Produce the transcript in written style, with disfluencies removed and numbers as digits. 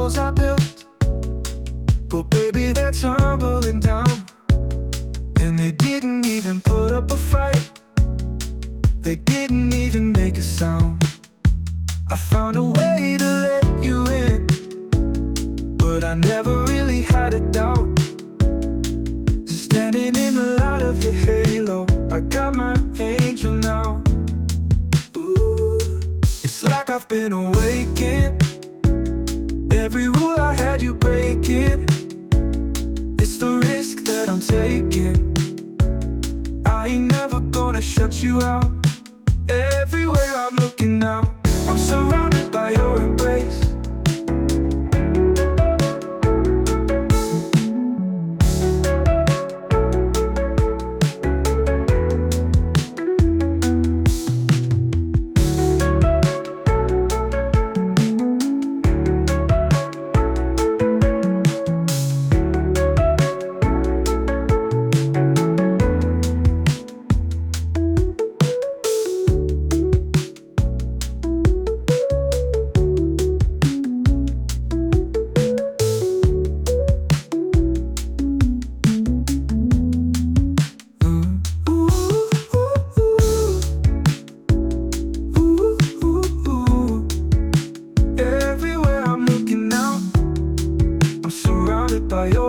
walls I built, but baby, they're tumbling down. And they didn't even put up a fight, they didn't even make a sound. I found a way to let you in, but I never really had a doubt. Standing in the light of your halo, I got my angel now. Ooh, it's like I've been awakened. Every rule I had you breaking, it's the risk that I'm taking. I ain't never gonna shut you out. Everywhere I'm looking now, I'm surrounded by your embrace. By your